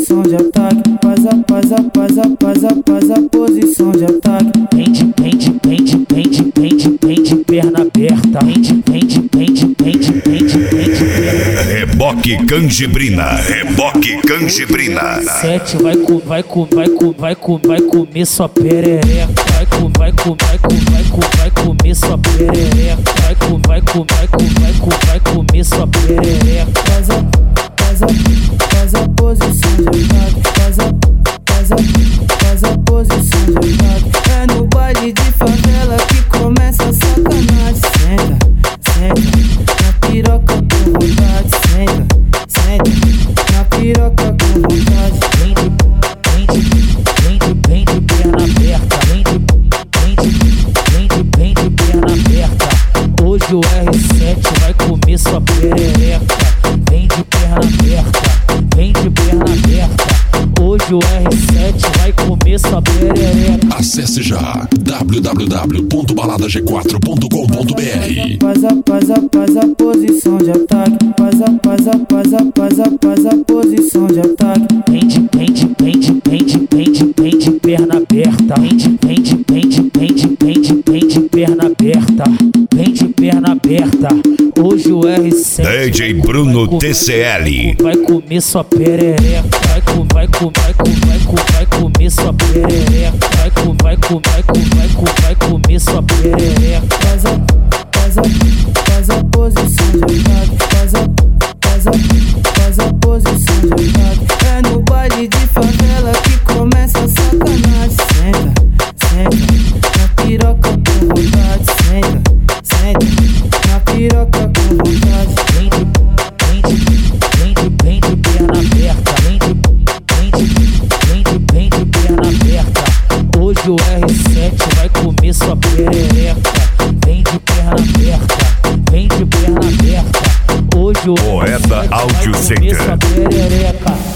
posição de ataque. Faz a posição de ataque. Vem de perna aberta. Vem de perna aberta. Reboque Canjibrina. Sete vai comer sua perereca. Vai comer sua perereca. Vai comer sua perereca. Faz a posição de ataque. Faz a posição de ataque. É no baile de favela que começa a sacanagem. Senta na piroca com vontade. Senta na piroca com vontade. Vem de perna aberta. Vem de perna aberta. Hoje o R7 vai comer sua perereca. Vem de perna aberta. Hoje o R7 vai comer sua perereca. Acesse já www.baladag4.com.br. Faz a posição de ataque. Faz a posição de ataque. Vem de perna aberta. Vem de perna aberta. Vem de perna aberta. Hoje o R7 DJ Bruno TCL vai comer sua perereca. Vai comer sua perereca. Vai comer sua perereca. Faz a posição de ataque. Faz a posição de ataque. É no baile de favela que começa a sacanagem. Senta na piroca com vontade. Senta na piroca com vontade. Vem de perna aberta. Vem de perna aberta. Hoje o R7 vai comer sua perereca. Vem de perna aberta. Hoje o Poeta R7 vai Áudio comer Center. sua perereca.